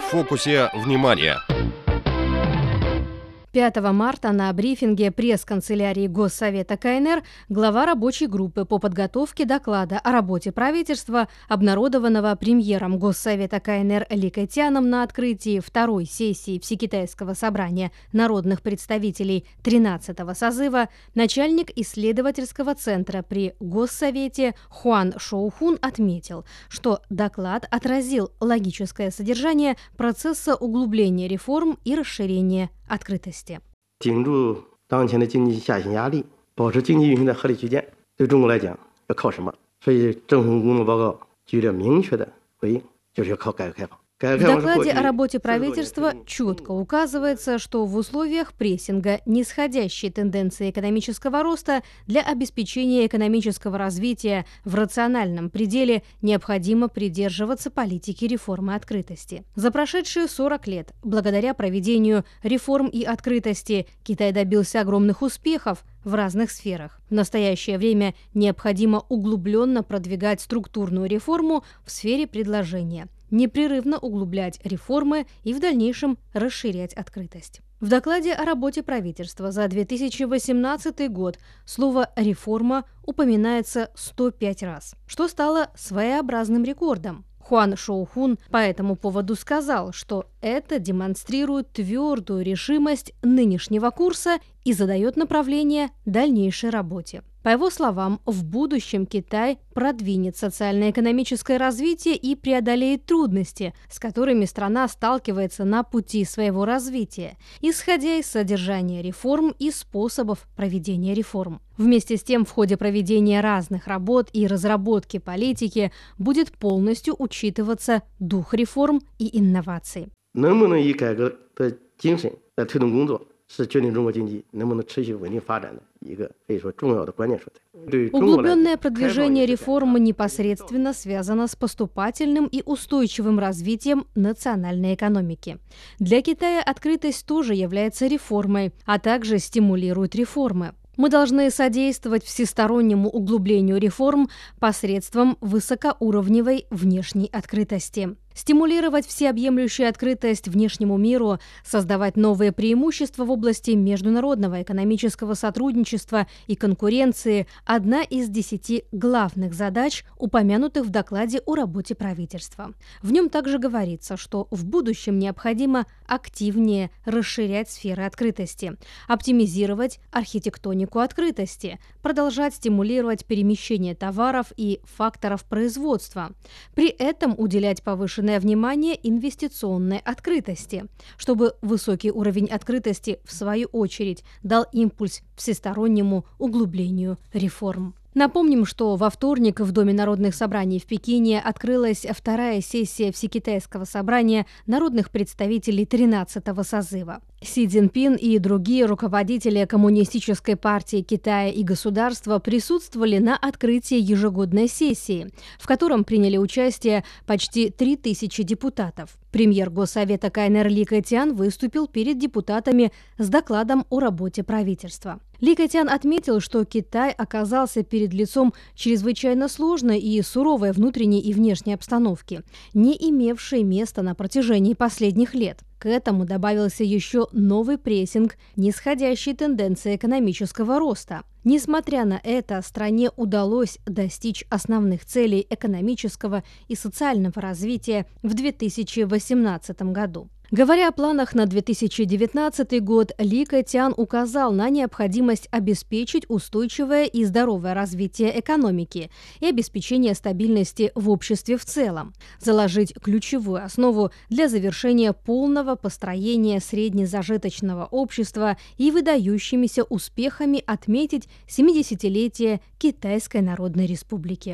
фокусе внимания. 5 марта на брифинге пресс-канцелярии Госсовета КНР глава рабочей группы по подготовке доклада о работе правительства, обнародованного премьером Госсовета КНР Ли Кэтяном на открытии второй сессии Всекитайского собрания народных представителей 13-го созыва, начальник исследовательского центра при Госсовете Хуан Шоухун отметил, что доклад отразил логическое содержание процесса углубления реформ и расширения открытости. 顶住当前的经济下行压力，保持经济运行的合理区间，对中国来讲要靠什么？所以政府工作报告给予了明确的回应，就是要靠改革开放。 В докладе о работе правительства четко указывается, что в условиях прессинга нисходящей тенденции экономического роста для обеспечения экономического развития в рациональном пределе необходимо придерживаться политики реформы открытости. За прошедшие 40 лет, благодаря проведению реформ и открытости, Китай добился огромных успехов в разных сферах. В настоящее время необходимо углубленно продвигать структурную реформу в сфере предложения, непрерывно углублять реформы и в дальнейшем расширять открытость. В докладе о работе правительства за 2018 год слово «реформа» упоминается 105 раз, что стало своеобразным рекордом. Хуан Шоухун по этому поводу сказал, что это демонстрирует твердую решимость нынешнего курса и задает направление дальнейшей работе. По его словам, в будущем Китай продвинет социально-экономическое развитие и преодолеет трудности, с которыми страна сталкивается на пути своего развития, исходя из содержания реформ и способов проведения реформ. Вместе с тем, в ходе проведения разных работ и разработки политики будет полностью учитываться дух реформ и инноваций. 能不能以改革的精神来推动工作，是决定中国经济能不能持续稳定发展的一个可以说重要的关键所在。 Углубленное продвижение реформы непосредственно связано с поступательным и устойчивым развитием национальной экономики. Для Китая открытость тоже является реформой, а также стимулирует реформы. Мы должны содействовать всестороннему углублению реформ посредством высокоуровневой внешней открытости. Стимулировать всеобъемлющую открытость внешнему миру, создавать новые преимущества в области международного экономического сотрудничества и конкуренции – одна из 10 главных задач, упомянутых в докладе о работе правительства. В нем также говорится, что в будущем необходимо активнее расширять сферы открытости, оптимизировать архитектонику открытости, продолжать стимулировать перемещение товаров и факторов производства, при этом уделять повышенное внимание инвестиционной открытости, чтобы высокий уровень открытости, в свою очередь, дал импульс всестороннему углублению реформ. Напомним, что во вторник в Доме народных собраний в Пекине открылась вторая сессия Всекитайского собрания народных представителей 13-го созыва. Си Цзиньпин и другие руководители Коммунистической партии Китая и государства присутствовали на открытии ежегодной сессии, в котором приняли участие почти 3000 депутатов. Премьер Госсовета КНР Ли Кэтян выступил перед депутатами с докладом о работе правительства. Ли Кэтян отметил, что Китай оказался перед лицом чрезвычайно сложной и суровой внутренней и внешней обстановки, не имевшей места на протяжении последних лет. К этому добавился еще новый прессинг нисходящей тенденции экономического роста. Несмотря на это, стране удалось достичь основных целей экономического и социального развития в 2018 году. Говоря о планах на 2019 год, Ли Кэтян указал на необходимость обеспечить устойчивое и здоровое развитие экономики и обеспечение стабильности в обществе в целом, заложить ключевую основу для завершения полного построения среднезажиточного общества и выдающимися успехами отметить 70-летие Китайской Народной Республики.